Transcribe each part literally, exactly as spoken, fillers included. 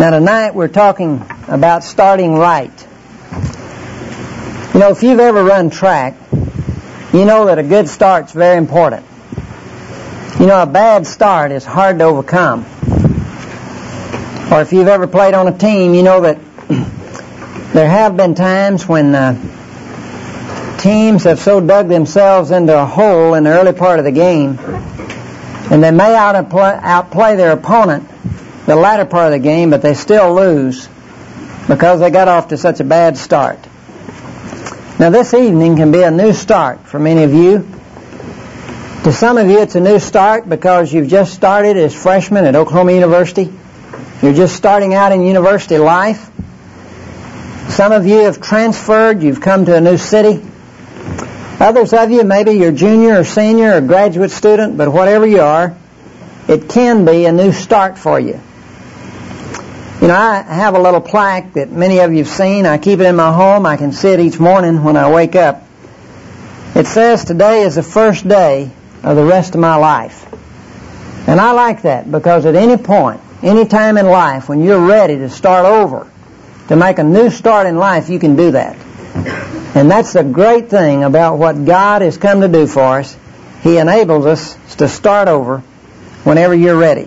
Now tonight we're talking about starting right. You know, if you've ever run track, you know that a good start's very important. You know, a bad start is hard to overcome. Or if you've ever played on a team, you know that there have been times when uh, teams have so dug themselves into a hole in the early part of the game, and they may outplay, outplay their opponent the latter part of the game, but they still lose because they got off to such a bad start. Now this evening can be a new start for many of you. To some of you it's a new start because you've just started as freshmen at Oklahoma University. You're just starting out in university life. Some of you have transferred, you've come to a new city. Others of you, maybe you're junior or senior or graduate student, but whatever you are, it can be a new start for you. You know, I have a little plaque that many of you have seen. I keep it in my home. I can see it each morning when I wake up. It says, "Today is the first day of the rest of my life." And I like that because at any point, any time in life, when you're ready to start over, to make a new start in life, you can do that. And that's the great thing about what God has come to do for us. He enables us to start over whenever you're ready.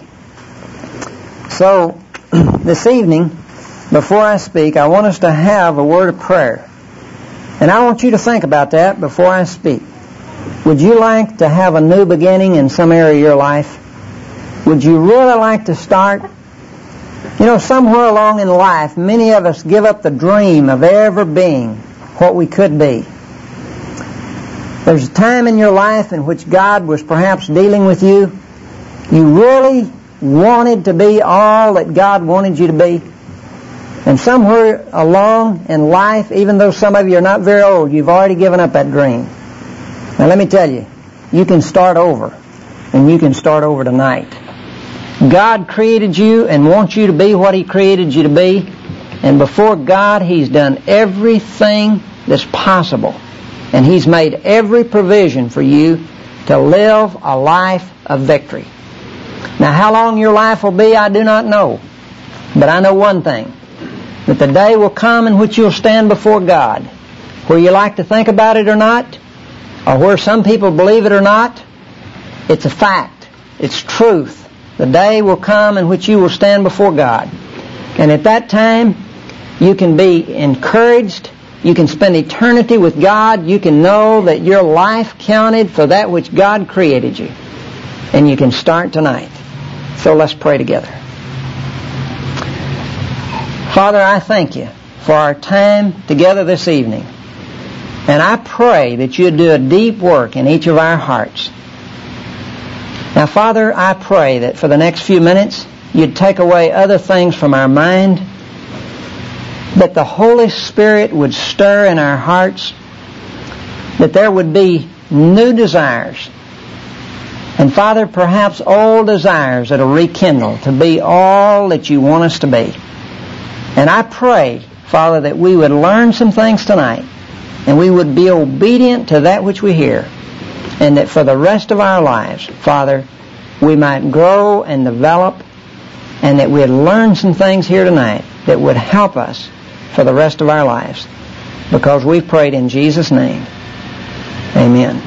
So, this evening, before I speak, I want us to have a word of prayer. And I want you to think about that before I speak. Would you like to have a new beginning in some area of your life? Would you really like to start? You know, somewhere along in life, many of us give up the dream of ever being what we could be. There's a time in your life in which God was perhaps dealing with you. You really wanted to be all that God wanted you to be. And somewhere along in life, even though some of you are not very old, you've already given up that dream. Now let me tell you, you can start over. And you can start over tonight. God created you and wants you to be what He created you to be. And before God, He's done everything that's possible. And He's made every provision for you to live a life of victory. Now, how long your life will be, I do not know. But I know one thing, that the day will come in which you'll stand before God. Where you like to think about it or not, or where some people believe it or not, it's a fact. It's truth. The day will come in which you will stand before God. And at that time, you can be encouraged. You can spend eternity with God. You can know that your life counted for that which God created you. And you can start tonight. So let's pray together. Father, I thank you for our time together this evening. And I pray that you'd do a deep work in each of our hearts. Now, Father, I pray that for the next few minutes, you'd take away other things from our mind, that the Holy Spirit would stir in our hearts, that there would be new desires, and Father, perhaps old desires that will rekindle to be all that you want us to be. And I pray, Father, that we would learn some things tonight, and we would be obedient to that which we hear, and that for the rest of our lives, Father, we might grow and develop, and that we'd learn some things here tonight that would help us for the rest of our lives. Because we've prayed in Jesus' name. Amen.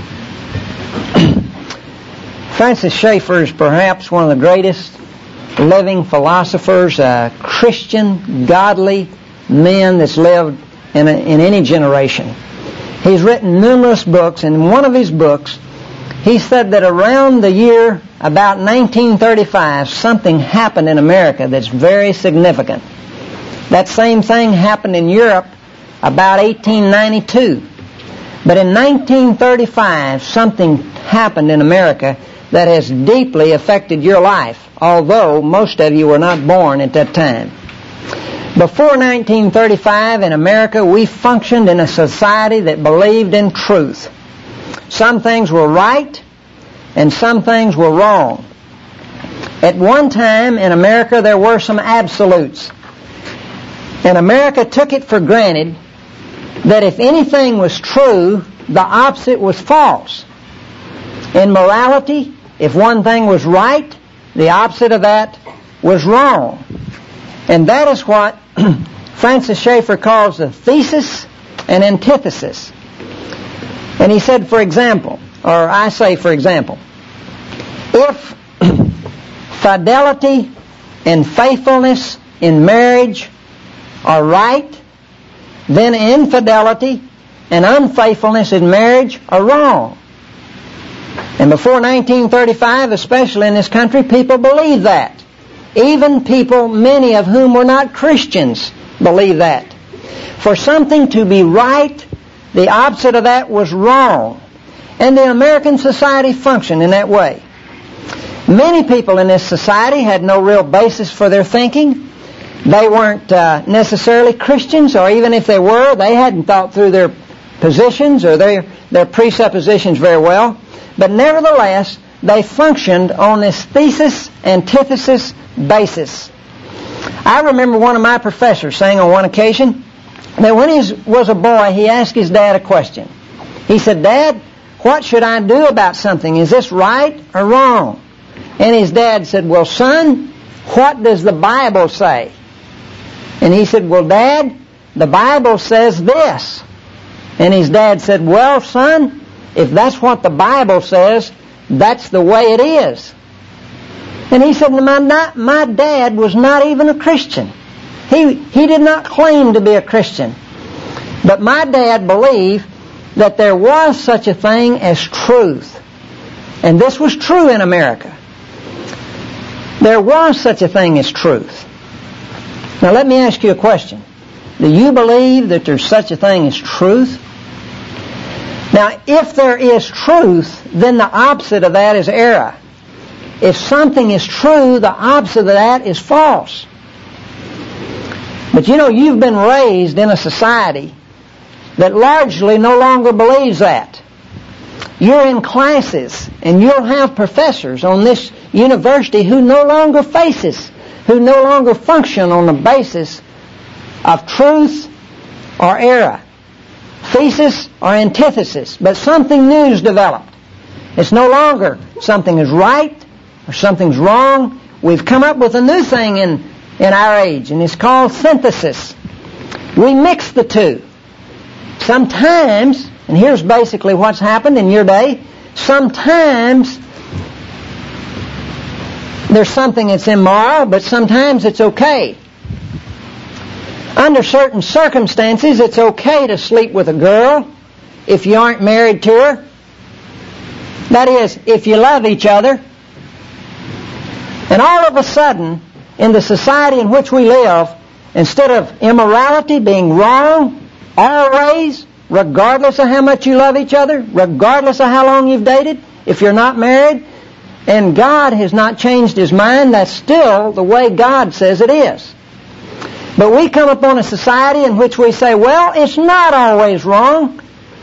Francis Schaeffer is perhaps one of the greatest living philosophers, uh, Christian, godly men that's lived in, a, in any generation. He's written numerous books, and in one of his books, he said that around the year about nineteen thirty-five, something happened in America that's very significant. That same thing happened in Europe about eighteen ninety-two. But in nineteen thirty-five, something happened in America that has deeply affected your life, although most of you were not born at that time. Before nineteen thirty-five, in America, we functioned in a society that believed in truth. Some things were right, and some things were wrong. At one time in America, there were some absolutes. And America took it for granted that if anything was true, the opposite was false. In morality, if one thing was right, the opposite of that was wrong. And that is what Francis Schaeffer calls the thesis and antithesis. And he said, for example, or I say for example, if fidelity and faithfulness in marriage are right, then infidelity and unfaithfulness in marriage are wrong. And before nineteen thirty-five, especially in this country, people believed that. Even people, many of whom were not Christians, believed that. For something to be right, the opposite of that was wrong. And the American society functioned in that way. Many people in this society had no real basis for their thinking. They weren't uh, necessarily Christians, or even if they were, they hadn't thought through their positions or their, their presuppositions very well. But nevertheless, they functioned on this thesis-antithesis basis. I remember one of my professors saying on one occasion that when he was a boy, he asked his dad a question. He said, "Dad, what should I do about something? Is this right or wrong?" And his dad said, "Well, son, what does the Bible say?" And he said, "Well, Dad, the Bible says this." And his dad said, "Well, son, if that's what the Bible says, that's the way it is." And he said, my, not, my dad was not even a Christian. He, he did not claim to be a Christian. But my dad believed that there was such a thing as truth. And this was true in America. There was such a thing as truth. Now let me ask you a question. Do you believe that there's such a thing as truth? Now, if there is truth, then the opposite of that is error. If something is true, the opposite of that is false. But you know, you've been raised in a society that largely no longer believes that. You're in classes, and you'll have professors on this university who no longer faces, who no longer function on the basis of truth or error, thesis or antithesis, but something new is developed. It's no longer something is right or something's wrong. We've come up with a new thing in, in our age, and it's called synthesis. We mix the two. Sometimes, and here's basically what's happened in your day, sometimes there's something that's immoral, but sometimes it's okay. Under certain circumstances, it's okay to sleep with a girl if you aren't married to her. That is, if you love each other. And all of a sudden, in the society in which we live, instead of immorality being wrong, always, regardless of how much you love each other, regardless of how long you've dated, if you're not married, and God has not changed His mind, that's still the way God says it is. But we come upon a society in which we say, well, it's not always wrong.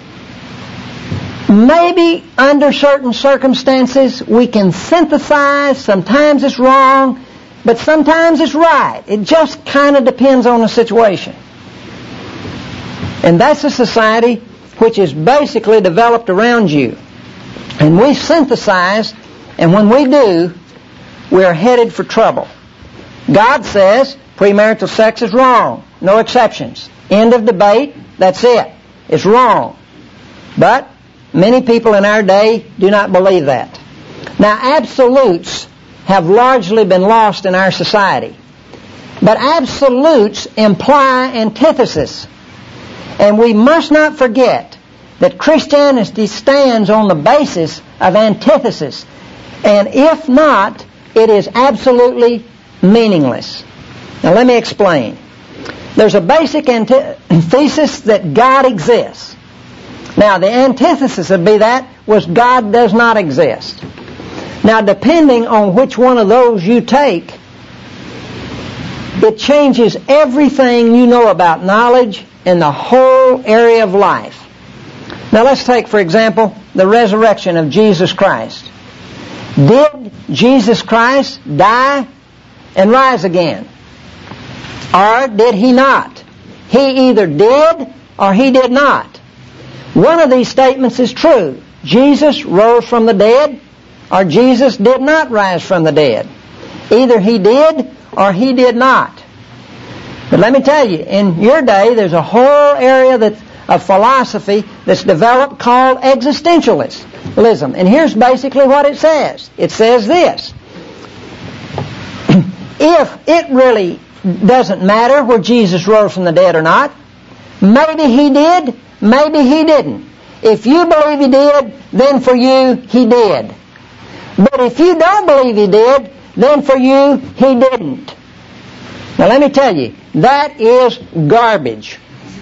Maybe under certain circumstances we can synthesize. Sometimes it's wrong, but sometimes it's right. It just kind of depends on the situation. And that's a society which is basically developed around you. And we synthesize, and when we do, we're headed for trouble. God says premarital sex is wrong. No exceptions. End of debate. That's it. It's wrong. But many people in our day do not believe that. Now, absolutes have largely been lost in our society. But absolutes imply antithesis. And we must not forget that Christianity stands on the basis of antithesis. And if not, it is absolutely meaningless. Now let me explain. There's a basic thesis that God exists. Now the antithesis would be that was God does not exist. Now depending on which one of those you take, it changes everything you know about knowledge in the whole area of life. Now let's take, for example, the resurrection of Jesus Christ. Did Jesus Christ die and rise again? Or did He not? He either did or He did not. One of these statements is true. Jesus rose from the dead or Jesus did not rise from the dead. Either He did or He did not. But let me tell you, in your day, there's a whole area that, of philosophy that's developed called existentialism. And here's basically what it says. It says this. If it really doesn't matter where Jesus rose from the dead or not, maybe He did, maybe He didn't. If you believe He did, then for you, He did. But if you don't believe He did, then for you, He didn't. Now let me tell you, that is garbage.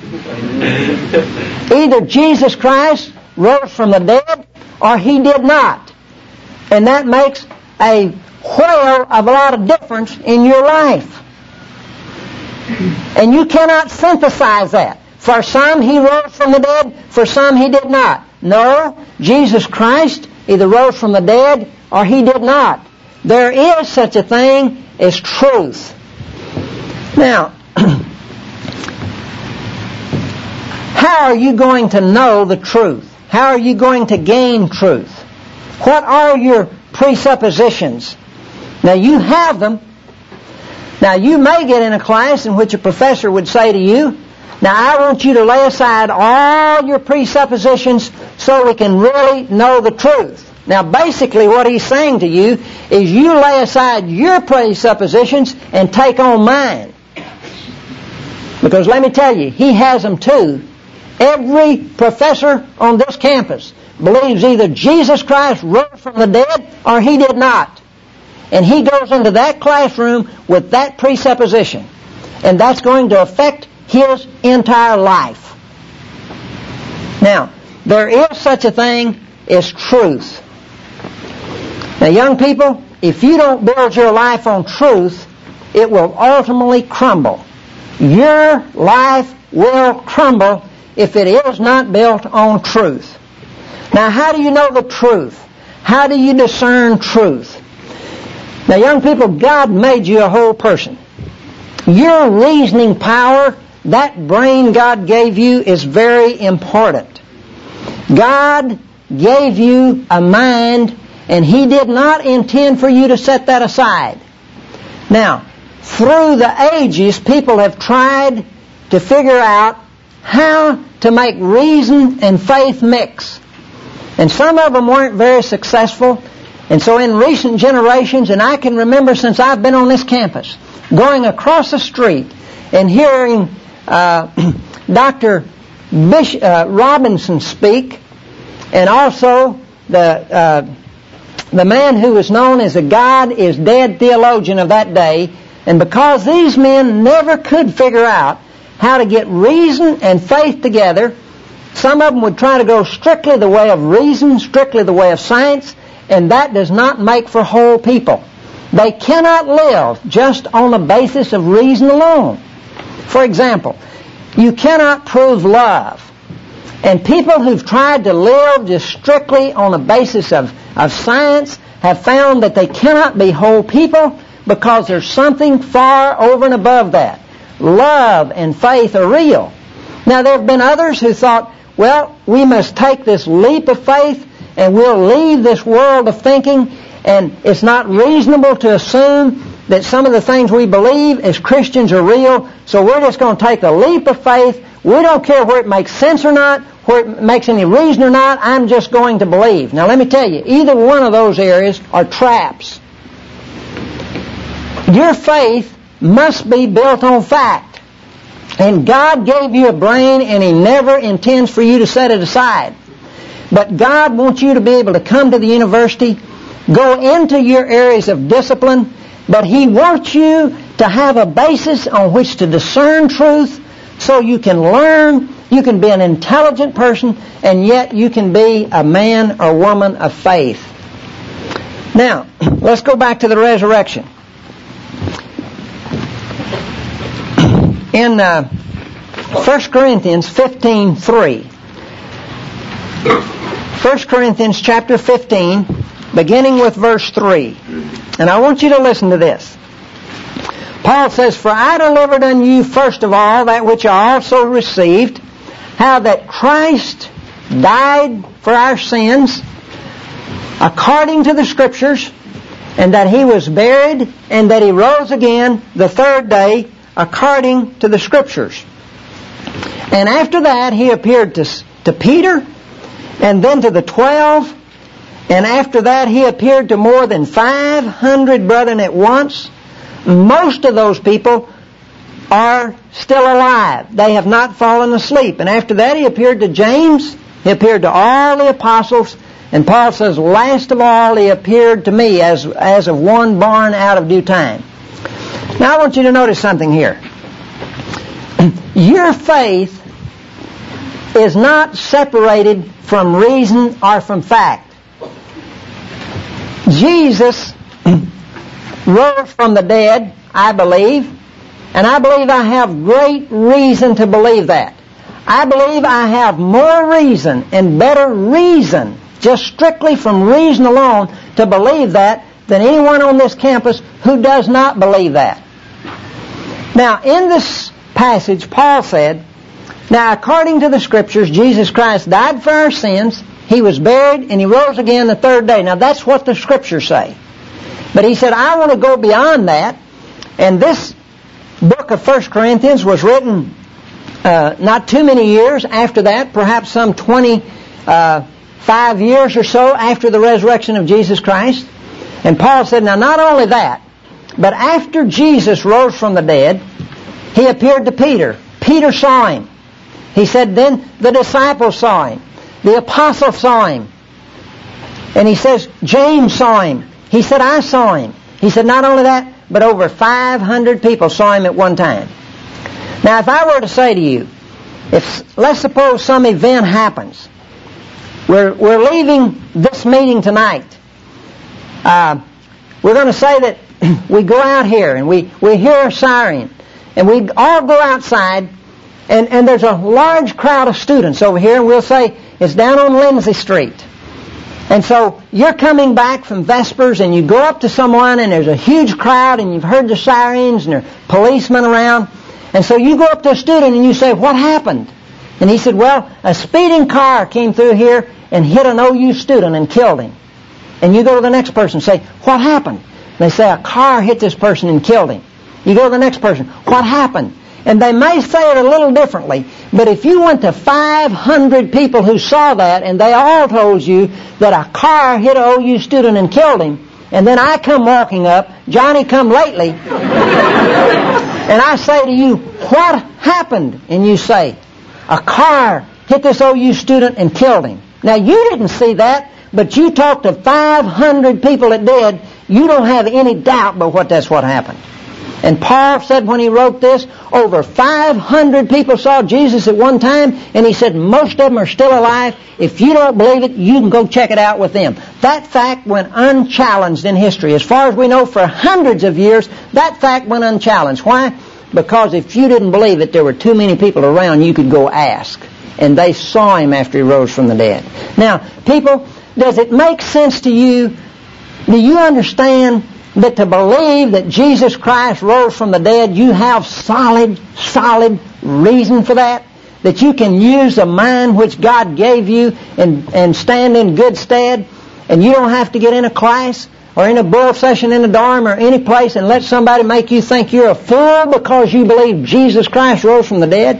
Either Jesus Christ rose from the dead or He did not. And that makes a whale of a lot of difference in your life. And you cannot synthesize that. For some, He rose from the dead. For some, He did not. No, Jesus Christ either rose from the dead or He did not. There is such a thing as truth. Now, how are you going to know the truth? How are you going to gain truth? What are your presuppositions? Now, you have them. Now, you may get in a class in which a professor would say to you, now, I want you to lay aside all your presuppositions so we can really know the truth. Now, basically what he's saying to you is you lay aside your presuppositions and take on mine. Because let me tell you, he has them too. Every professor on this campus believes either Jesus Christ rose from the dead or He did not. And he goes into that classroom with that presupposition. And that's going to affect his entire life. Now, there is such a thing as truth. Now, young people, if you don't build your life on truth, it will ultimately crumble. Your life will crumble if it is not built on truth. Now, how do you know the truth? How do you discern truth? Now, young people, God made you a whole person. Your reasoning power, that brain God gave you, is very important. God gave you a mind, and He did not intend for you to set that aside. Now, through the ages, people have tried to figure out how to make reason and faith mix. And some of them weren't very successful. And so in recent generations, and I can remember since I've been on this campus, going across the street and hearing uh, Doctor Bish, uh, Robinson speak, and also the uh, the man who was known as the God is dead theologian of that day. And because these men never could figure out how to get reason and faith together, some of them would try to go strictly the way of reason, strictly the way of science, and that does not make for whole people. They cannot live just on the basis of reason alone. For example, you cannot prove love. And people who've tried to live just strictly on the basis of, of science have found that they cannot be whole people because there's something far over and above that. Love and faith are real. Now, there have been others who thought, well, we must take this leap of faith and we'll leave this world of thinking, and it's not reasonable to assume that some of the things we believe as Christians are real, so we're just going to take a leap of faith. We don't care where it makes sense or not, where it makes any reason or not, I'm just going to believe. Now let me tell you, either one of those areas are traps. Your faith must be built on fact. And God gave you a brain, and He never intends for you to set it aside. But God wants you to be able to come to the university, go into your areas of discipline, but He wants you to have a basis on which to discern truth so you can learn, you can be an intelligent person, and yet you can be a man or woman of faith. Now, let's go back to the resurrection. In uh, First Corinthians fifteen three, First Corinthians chapter fifteen, beginning with verse three. And I want you to listen to this. Paul says, "For I delivered unto you first of all that which I also received, how that Christ died for our sins, according to the Scriptures, and that He was buried, and that He rose again the third day, according to the Scriptures. And after that, he appeared to, to Peter, and then to the twelve, and after that, he appeared to more than five hundred brethren at once. Most of those people are still alive. They have not fallen asleep. And after that, he appeared to James. He appeared to all the apostles. And Paul says, last of all, he appeared to me as, as of one born out of due time. Now, I want you to notice something here. Your faith is not separated from reason or from fact. Jesus rose from the dead, I believe, and I believe I have great reason to believe that. I believe I have more reason and better reason, just strictly from reason alone, to believe that than anyone on this campus who does not believe that. Now, in this passage, Paul said, now, according to the Scriptures, Jesus Christ died for our sins, He was buried, and He rose again the third day. Now, that's what the Scriptures say. But he said, I want to go beyond that. And this book of First Corinthians was written uh, not too many years after that, perhaps some twenty-five years or so after the resurrection of Jesus Christ. And Paul said, now, not only that, but after Jesus rose from the dead, He appeared to Peter. Peter saw Him. He said, then the disciples saw Him. The apostles saw Him. And he says, James saw Him. He said, I saw Him. He said, not only that, but over five hundred people saw Him at one time. Now, if I were to say to you, if let's suppose some event happens. We're, we're leaving this meeting tonight. Uh, we're going to say that we go out here and we, we hear a siren. And we all go outside, and, and there's a large crowd of students over here, and we'll say it's down on Lindsay Street. And so you're coming back from Vespers, and you go up to someone, and there's a huge crowd, and you've heard the sirens, and there are policemen around. And so you go up to a student, and you say, what happened? And he said, well, a speeding car came through here and hit an O U student and killed him. And you go to the next person and say, what happened? And they say, a car hit this person and killed him. You go to the next person, what happened? And they may say it a little differently, but if you went to five hundred people who saw that, and they all told you that a car hit an O U student and killed him, and then I come walking up, Johnny come lately, and I say to you, what happened? And you say, a car hit this O U student and killed him. Now, you didn't see that, but you talked to five hundred people that did. You don't have any doubt but what that's what happened. And Paul said when he wrote this, over five hundred people saw Jesus at one time, and he said most of them are still alive. If you don't believe it, you can go check it out with them. That fact went unchallenged in history. As far as we know, for hundreds of years, that fact went unchallenged. Why? Because if you didn't believe it, there were too many people around you could go ask. And they saw Him after He rose from the dead. Now, people, does it make sense to you? Do you understand that to believe that Jesus Christ rose from the dead, you have solid, solid reason for that? That you can use the mind which God gave you and, and stand in good stead, and you don't have to get in a class or in a bull session in a dorm or any place and let somebody make you think you're a fool because you believe Jesus Christ rose from the dead?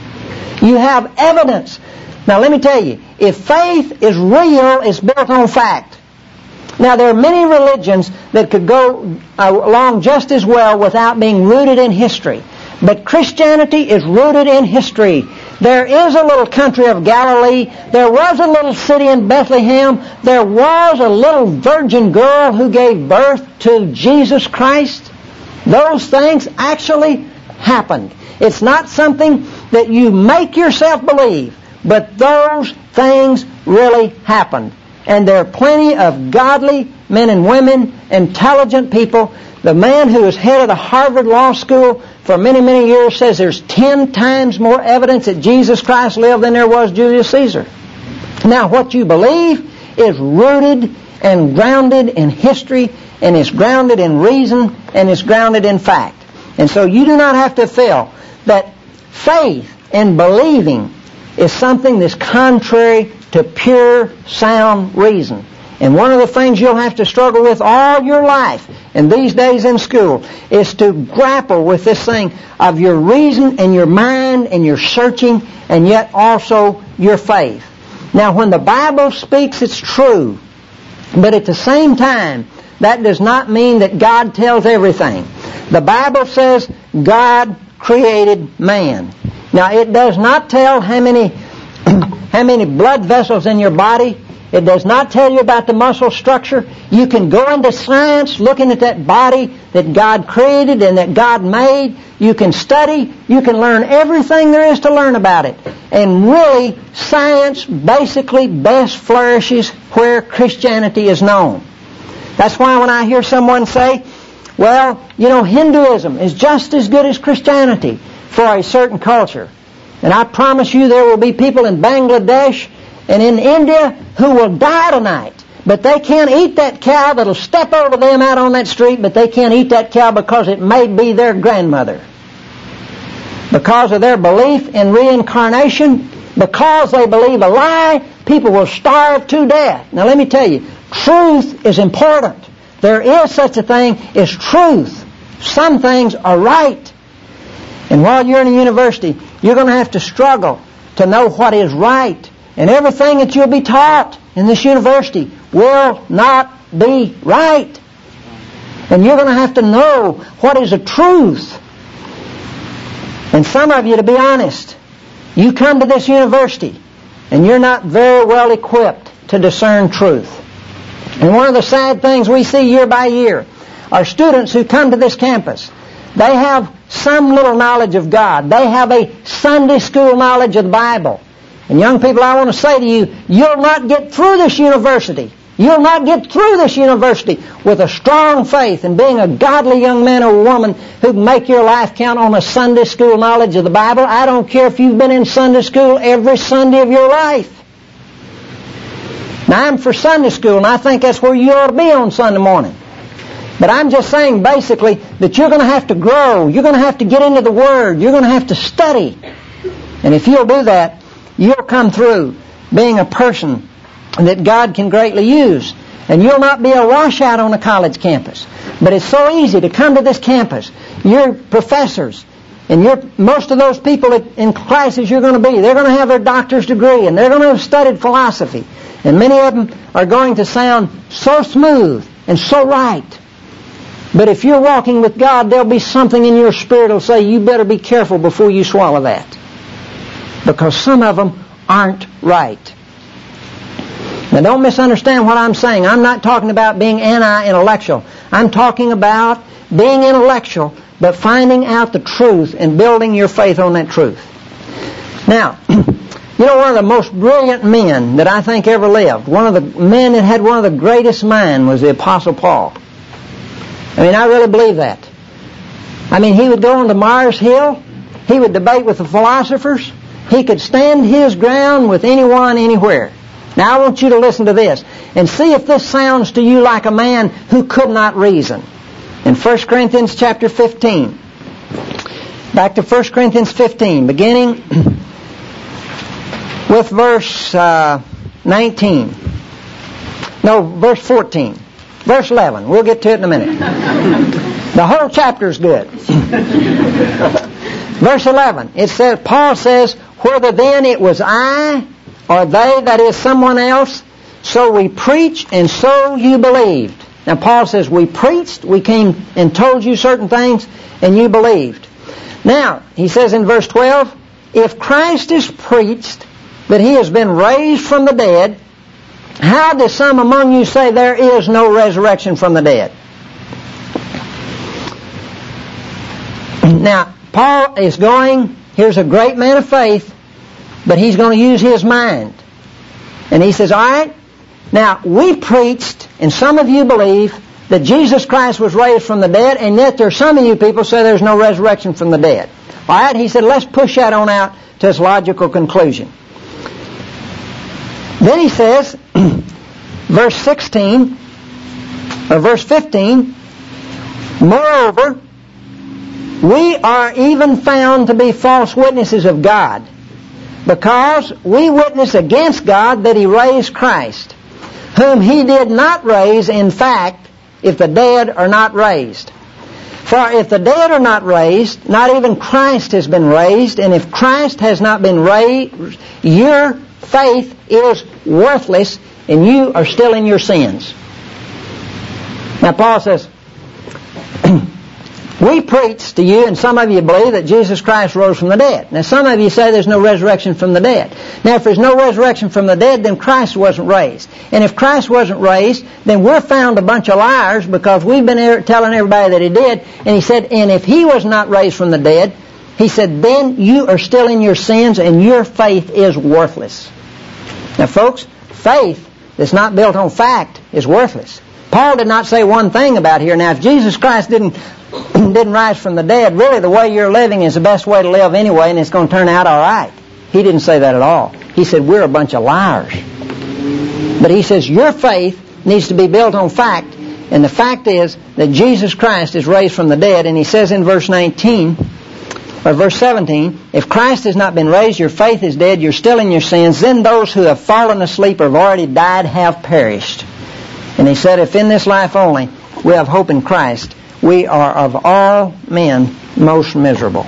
You have evidence. Now let me tell you, if faith is real, it's built on fact. Now, there are many religions that could go uh, along just as well without being rooted in history. But Christianity is rooted in history. There is a little country of Galilee. There was a little city in Bethlehem. There was a little virgin girl who gave birth to Jesus Christ. Those things actually happened. It's not something that you make yourself believe, but those things really happened. And there are plenty of godly men and women, intelligent people. The man who was head of the Harvard Law School for many, many years says there's ten times more evidence that Jesus Christ lived than there was Julius Caesar. Now, what you believe is rooted and grounded in history, and it's grounded in reason, and it's grounded in fact. And so you do not have to feel that faith and believing is something that's contrary to pure, sound reason. And one of the things you'll have to struggle with all your life, and these days in school, is to grapple with this thing of your reason and your mind and your searching, and yet also your faith. Now, when the Bible speaks, it's true. But at the same time, that does not mean that God tells everything. The Bible says God created man. Now, it does not tell how many how many blood vessels in your body. It does not tell you about the muscle structure. You can go into science looking at that body that God created and that God made. You can study. You can learn everything there is to learn about it. And really, science basically best flourishes where Christianity is known. That's why when I hear someone say, well, you know, Hinduism is just as good as Christianity for a certain culture. And I promise you there will be people in Bangladesh and in India who will die tonight. But they can't eat that cow that'll step over them out on that street, but they can't eat that cow because it may be their grandmother. Because of their belief in reincarnation, because they believe a lie, people will starve to death. Now let me tell you, truth is important. There is such a thing as truth. Some things are right. And while you're in a university, you're going to have to struggle to know what is right. And everything that you'll be taught in this university will not be right. And you're going to have to know what is the truth. And some of you, to be honest, you come to this university and you're not very well equipped to discern truth. And one of the sad things we see year by year are students who come to this campus. They have some little knowledge of God. They have a Sunday school knowledge of the Bible. And young people, I want to say to you, you'll not get through this university. You'll not get through this university with a strong faith and being a godly young man or woman who can make your life count on a Sunday school knowledge of the Bible. I don't care if you've been in Sunday school every Sunday of your life. Now, I'm for Sunday school, and I think that's where you ought to be on Sunday morning. But I'm just saying, basically, that you're going to have to grow. You're going to have to get into the Word. You're going to have to study. And if you'll do that, you'll come through being a person that God can greatly use. And you'll not be a washout on a college campus. But it's so easy to come to this campus. Your professors and your, most of those people in classes you're going to be, they're going to have their doctor's degree and they're going to have studied philosophy. And many of them are going to sound so smooth and so right. But if you're walking with God, there'll be something in your spirit that'll say, you better be careful before you swallow that. Because some of them aren't right. Now don't misunderstand what I'm saying. I'm not talking about being anti-intellectual. I'm talking about being intellectual, but finding out the truth and building your faith on that truth. Now, you know, one of the most brilliant men that I think ever lived, one of the men that had one of the greatest minds was the Apostle Paul. I mean, I really believe that. I mean, he would go on to Mars Hill. He would debate with the philosophers. He could stand his ground with anyone, anywhere. Now, I want you to listen to this and see if this sounds to you like a man who could not reason. In First Corinthians chapter fifteen, back to First Corinthians fifteen, beginning with verse uh, nineteen. No, verse fourteen. Verse eleven. We'll get to it in a minute. The whole chapter is good. Verse eleven. It says, Paul says, whether then it was I or they, that is someone else, so we preach and so you believed. Now Paul says, we preached, we came and told you certain things, and you believed. Now, he says in verse twelve, if Christ is preached that he has been raised from the dead, how do some among you say there is no resurrection from the dead? Now, Paul is going, here's a great man of faith, but he's going to use his mind. And he says, all right, now we preached, and some of you believe, that Jesus Christ was raised from the dead, and yet there's some of you people say there's no resurrection from the dead. All right, he said, let's push that on out to its logical conclusion. Then he says, verse sixteen, or verse fifteen, moreover, we are even found to be false witnesses of God, because we witness against God that he raised Christ, whom he did not raise, in fact, if the dead are not raised. For if the dead are not raised, not even Christ has been raised, and if Christ has not been raised, your faith is worthless, and you are still in your sins. Now Paul says, we preach to you, and some of you believe that Jesus Christ rose from the dead. Now some of you say there's no resurrection from the dead. Now if there's no resurrection from the dead, then Christ wasn't raised. And if Christ wasn't raised, then we're found a bunch of liars, because we've been telling everybody that he did. And he said, and if he was not raised from the dead, he said, then you are still in your sins and your faith is worthless. Now folks, faith that's not built on fact is worthless. Paul did not say one thing about here. Now if Jesus Christ didn't didn't rise from the dead, really the way you're living is the best way to live anyway, and it's going to turn out all right. He didn't say that at all. He said we're a bunch of liars. But he says your faith needs to be built on fact, and the fact is that Jesus Christ is raised from the dead. And he says in verse nineteen, or verse seventeen, if Christ has not been raised, your faith is dead, you're still in your sins, then those who have fallen asleep or have already died have perished. And he said, if in this life only we have hope in Christ, we are of all men most miserable.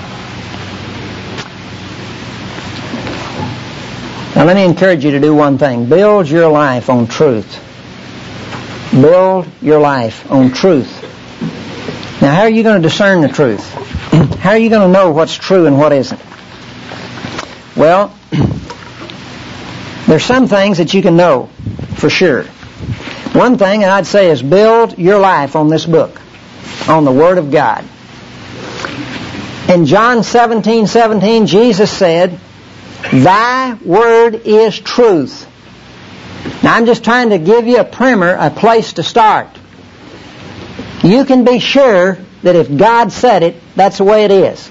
Now let me encourage you to do one thing. Build your life on truth. Build your life on truth. Now how are you going to discern the truth? How are you going to know what's true and what isn't? Well, there's some things that you can know for sure. One thing I'd say is build your life on this book, on the Word of God. In John seventeen seventeen, Jesus said, thy word is truth. Now I'm just trying to give you a primer, a place to start. You can be sure that if God said it, that's the way it is.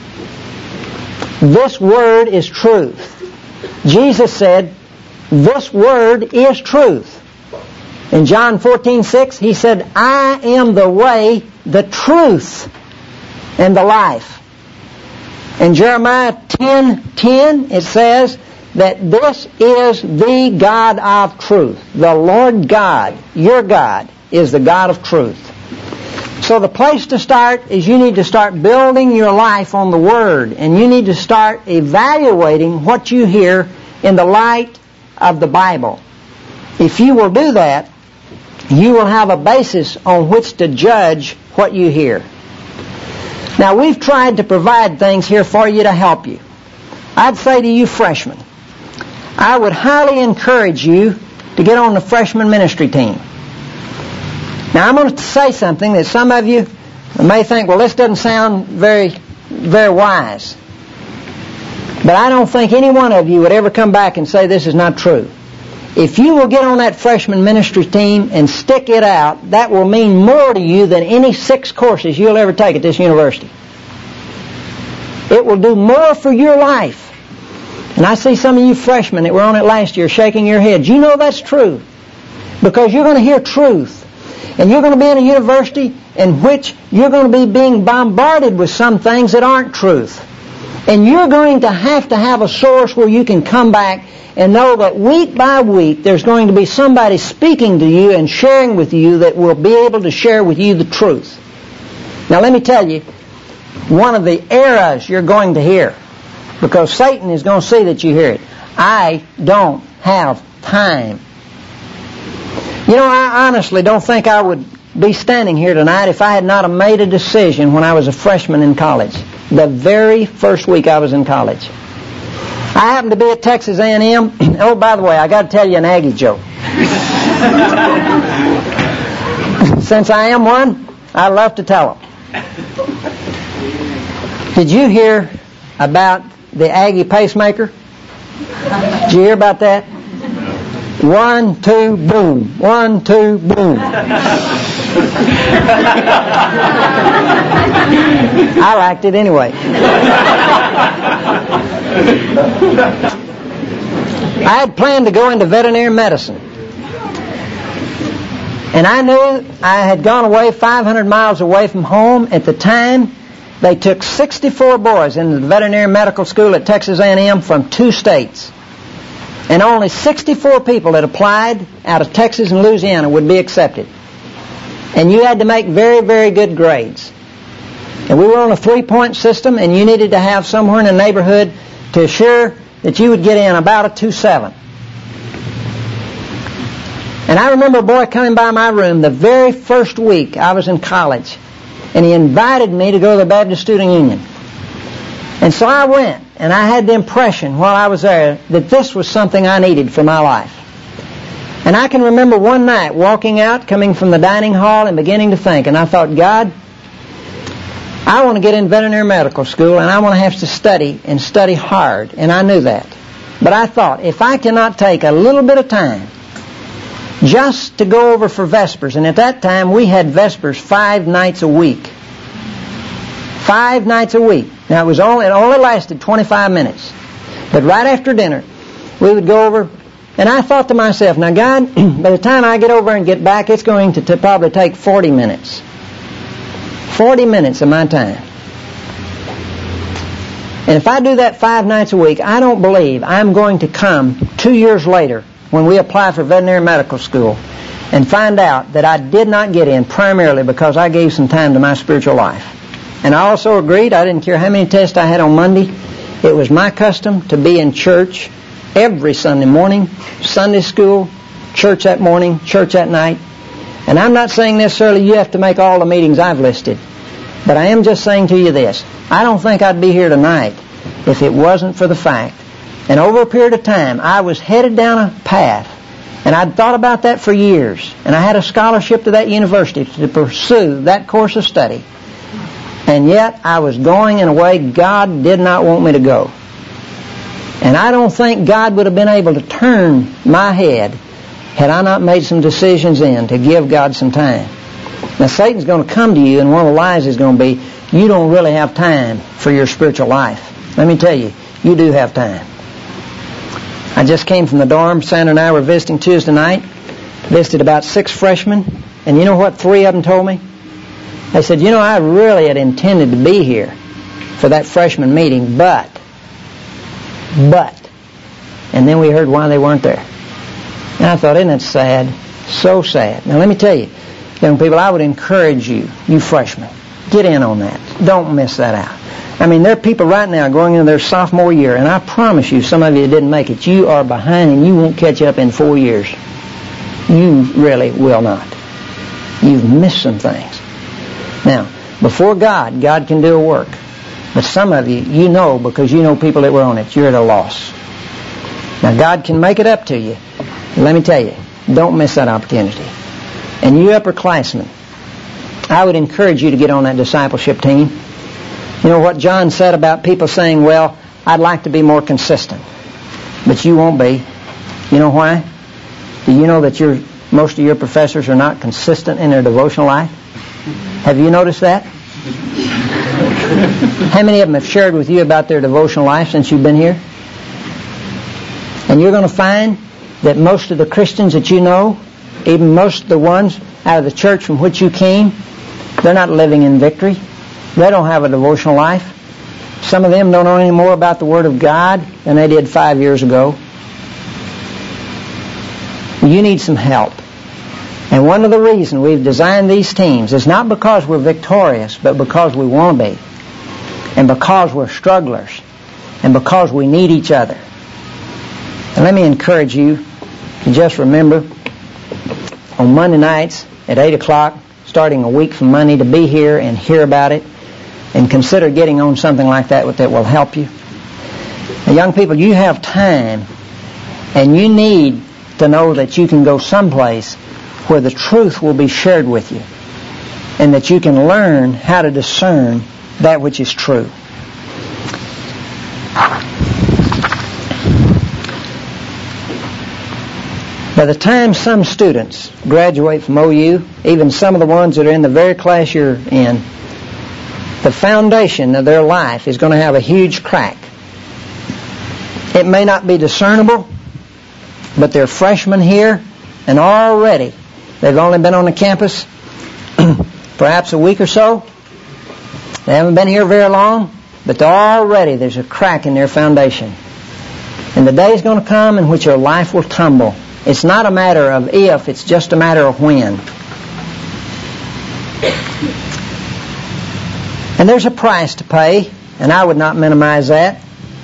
This word is truth. Jesus said, this word is truth. In John fourteen six, he said, I am the way, the truth, and the life. In Jeremiah ten ten, it says that this is the God of truth. The Lord God, your God, is the God of truth. So the place to start is you need to start building your life on the Word, and you need to start evaluating what you hear in the light of the Bible. If you will do that, you will have a basis on which to judge what you hear. Now, we've tried to provide things here for you to help you. I'd say to you freshmen, I would highly encourage you to get on the freshman ministry team. Now, I'm going to say something that some of you may think, well, this doesn't sound very, very wise. But I don't think any one of you would ever come back and say this is not true. If you will get on that freshman ministry team and stick it out, that will mean more to you than any six courses you'll ever take at this university. It will do more for your life. And I see some of you freshmen that were on it last year shaking your heads. You know that's true. Because you're going to hear truth. And you're going to be in a university in which you're going to be being bombarded with some things that aren't truth. And you're going to have to have a source where you can come back and know that week by week there's going to be somebody speaking to you and sharing with you that will be able to share with you the truth. Now let me tell you, one of the errors you're going to hear, because Satan is going to see that you hear it, I don't have time. You know, I honestly don't think I would be standing here tonight if I had not made a decision when I was a freshman in college, the very first week I was in college. I happened to be at Texas A and M. Oh, by the way, I got to tell you an Aggie joke. Since I am one, I love to tell them. Did you hear about the Aggie pacemaker? Did you hear about that? One, two, boom. One, two, boom. I liked it anyway. I had planned to go into veterinary medicine. And I knew I had gone away five hundred miles away from home. At the time, they took sixty-four boys into the veterinary medical school at Texas A and M from two states. And only sixty-four people that applied out of Texas and Louisiana would be accepted. And you had to make very, very good grades. And we were on a three-point system, and you needed to have somewhere in the neighborhood to assure that you would get in about a two seven. And I remember a boy coming by my room the very first week I was in college, and he invited me to go to the Baptist Student Union. And so I went, and I had the impression while I was there that this was something I needed for my life. And I can remember one night walking out, coming from the dining hall, and beginning to think, and I thought, God, I want to get in veterinary medical school, and I want to have to study and study hard, and I knew that. But I thought, if I cannot take a little bit of time just to go over for Vespers, and at that time we had Vespers five nights a week. Five nights a week. Now it was only it only lasted twenty-five minutes. But right after dinner, we would go over, and I thought to myself, now God, by the time I get over and get back, it's going to t- probably take forty minutes. forty minutes of my time. And if I do that five nights a week, I don't believe I'm going to come two years later when we apply for veterinary medical school and find out that I did not get in primarily because I gave some time to my spiritual life. And I also agreed, I didn't care how many tests I had on Monday, it was my custom to be in church every Sunday morning, Sunday school, church that morning, church that night. And I'm not saying necessarily you have to make all the meetings I've listed, but I am just saying to you this. I don't think I'd be here tonight if it wasn't for the fact. And over a period of time, I was headed down a path, and I'd thought about that for years. And I had a scholarship to that university to pursue that course of study. And yet, I was going in a way God did not want me to go. And I don't think God would have been able to turn my head had I not made some decisions in to give God some time. Now, Satan's going to come to you, and one of the lies is going to be, you don't really have time for your spiritual life. Let me tell you, you do have time. I just came from the dorm. Sandra and I were visiting Tuesday night. Visited about six freshmen. And you know what three of them told me? They said, you know, I really had intended to be here for that freshman meeting, but, but. And then we heard why they weren't there. And I thought, isn't that sad? So sad. Now, let me tell you, young people, I would encourage you, you freshmen, get in on that. Don't miss that out. I mean, there are people right now going into their sophomore year, and I promise you, some of you that didn't make it, you are behind and you won't catch up in four years. You really will not. You've missed some things. Now, before God, God can do a work. But some of you, you know because you know people that were on it, you're at a loss. Now, God can make it up to you. Let me tell you, don't miss that opportunity. And you upperclassmen, I would encourage you to get on that discipleship team. You know what John said about people saying, well, I'd like to be more consistent. But you won't be. You know why? Do you know that your, most of your professors are not consistent in their devotional life? Have you noticed that? How many of them have shared with you about their devotional life since you've been here? And you're going to find that most of the Christians that you know, even most of the ones out of the church from which you came, they're not living in victory. They don't have a devotional life. Some of them don't know any more about the Word of God than they did five years ago. You need some help. And one of the reasons we've designed these teams is not because we're victorious, but because we want to be. And because we're strugglers. And because we need each other. And let me encourage you to just remember on Monday nights at eight o'clock, starting a week from Monday, to be here and hear about it. And consider getting on something like that that will help you. Now, young people, you have time, and you need to know that you can go someplace where the truth will be shared with you, and that you can learn how to discern that which is true. By the time some students graduate from O U, even some of the ones that are in the very class you're in, the foundation of their life is going to have a huge crack. It may not be discernible, but they're freshmen here, and already they've only been on the campus perhaps a week or so. They haven't been here very long, but already there's a crack in their foundation. And the day is going to come in which your life will tumble. It's not a matter of if, it's just a matter of when. And there's a price to pay, and I would not minimize that.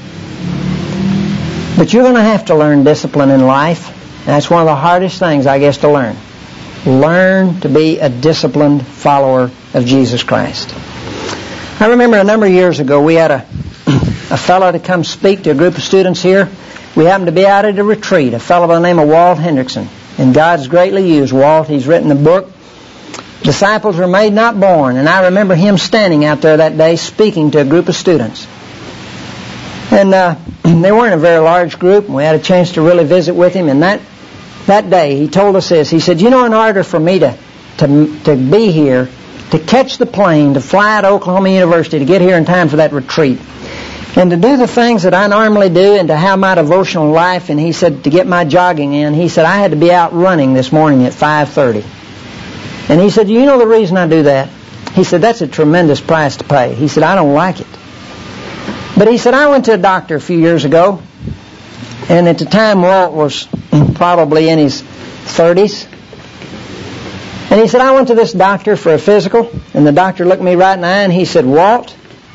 But you're going to have to learn discipline in life. And that's one of the hardest things, I guess, to learn. Learn to be a disciplined follower of Jesus Christ. I remember a number of years ago, we had a, a fellow to come speak to a group of students here. We happened to be out at a retreat, a fellow by the name of Walt Hendrickson. And God's greatly used Walt. He's written a book, Disciples Are Made Not Born. And I remember him standing out there that day speaking to a group of students. And uh, they weren't a very large group, and we had a chance to really visit with him. And that that day he told us this. He said, you know, in order for me to, to, to be here, to catch the plane, to fly to Oklahoma University, to get here in time for that retreat, and to do the things that I normally do, and to have my devotional life, and he said, to get my jogging in, he said, I had to be out running this morning at five thirty. And he said, you know the reason I do that? He said, that's a tremendous price to pay. He said, I don't like it. But he said, I went to a doctor a few years ago, and at the time Walt was probably in his thirties. And he said, I went to this doctor for a physical, and the doctor looked me right in the eye and he said, Walt,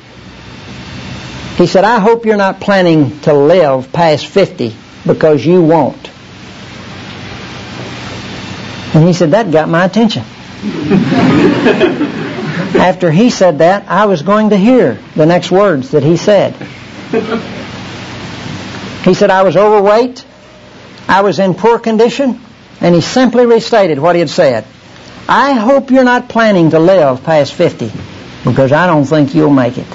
he said, I hope you're not planning to live past fifty because you won't. And he said, that got my attention. After he said that, I was going to hear the next words that he said. He said, I was overweight, I was in poor condition, and he simply restated what he had said. I hope you're not planning to live past fifty, because I don't think you'll make it.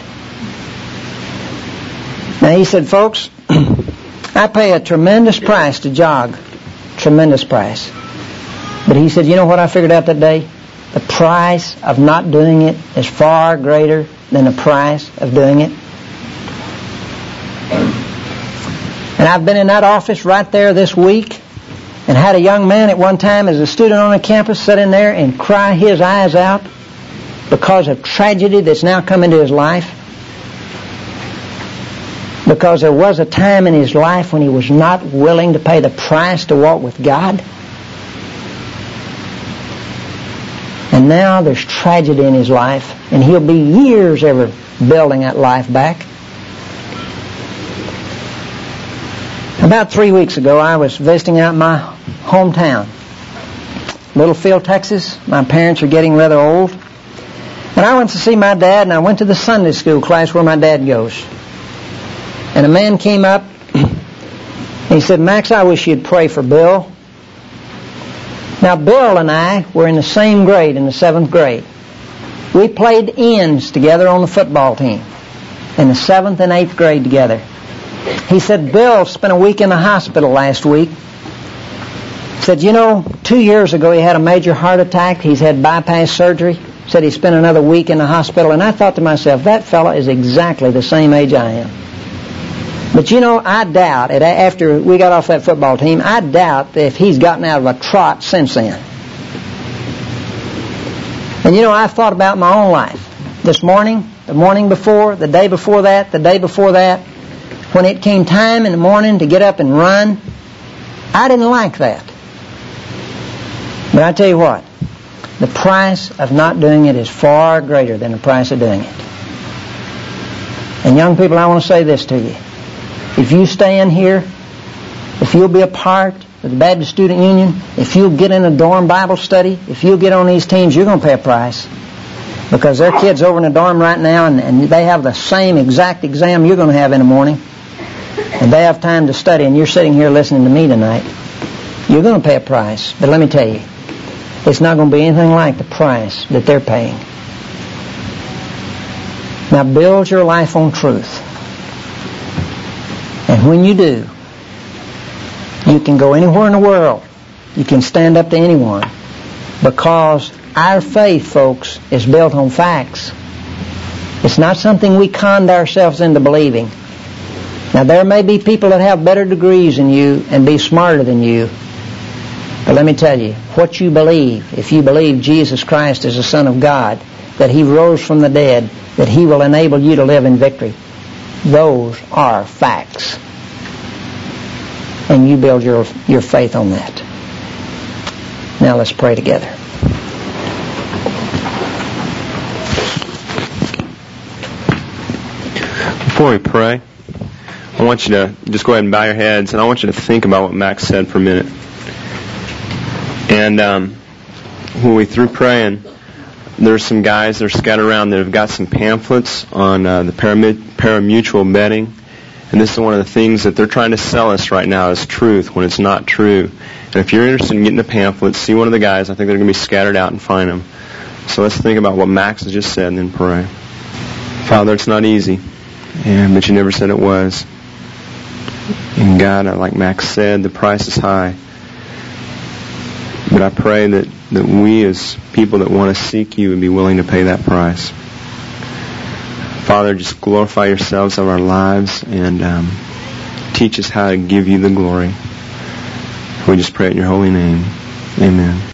Now he said, folks, I pay a tremendous price to jog. Tremendous price. But he said, you know what I figured out that day? The price of not doing it is far greater than the price of doing it. And I've been in that office right there this week and had a young man at one time as a student on the campus sit in there and cry his eyes out because of tragedy that's now come into his life. Because there was a time in his life when he was not willing to pay the price to walk with God. And now there's tragedy in his life, and he'll be years ever building that life back. About three weeks ago, I was visiting out in my hometown, Littlefield, Texas. My parents are getting rather old. And I went to see my dad, and I went to the Sunday school class where my dad goes. And a man came up, and he said, Max, I wish you'd pray for Bill. Now, Bill and I were in the same grade, in the seventh grade. We played ends together on the football team in the seventh and eighth grade together. He said, Bill spent a week in the hospital last week. He said, you know, two years ago he had a major heart attack. He's had bypass surgery. Said he spent another week in the hospital. And I thought to myself, that fella is exactly the same age I am. But you know, I doubt, after we got off that football team, I doubt if he's gotten out of a trot since then. And you know, I've thought about my own life. This morning, the morning before, the day before that, the day before that, when it came time in the morning to get up and run, I didn't like that. But I tell you what, the price of not doing it is far greater than the price of doing it. And young people, I want to say this to you. If you stay in here, if you'll be a part of the Baptist Student Union, if you'll get in a dorm Bible study, if you'll get on these teams, you're going to pay a price. Because there are kids over in the dorm right now, and, and they have the same exact exam you're going to have in the morning. And they have time to study, and you're sitting here listening to me tonight. You're going to pay a price. But let me tell you, it's not going to be anything like the price that they're paying. Now build your life on truth. And when you do, you can go anywhere in the world. You can stand up to anyone. Because our faith, folks, is built on facts. It's not something we conned ourselves into believing. Now, there may be people that have better degrees than you and be smarter than you. But let me tell you, what you believe, if you believe Jesus Christ is the Son of God, that He rose from the dead, that He will enable you to live in victory, those are facts. and you build your, your faith on that. Now let's pray together. Before we pray, I want you to just go ahead and bow your heads, and I want you to think about what Max said for a minute. And um, when we through praying, there's some guys that are scattered around that have got some pamphlets on uh, the param- parimutuel betting. And this is one of the things that they're trying to sell us right now as truth when it's not true. And if you're interested in getting the pamphlets, see one of the guys. I think they're going to be scattered out and find them. So let's think about what Max has just said and then pray. Father, it's not easy, and but you never said it was. And God, like Max said, the price is high. But I pray that, that we as people that want to seek you would be willing to pay that price. Father, just glorify yourselves of our lives and um, teach us how to give you the glory. We just pray it in your holy name. Amen.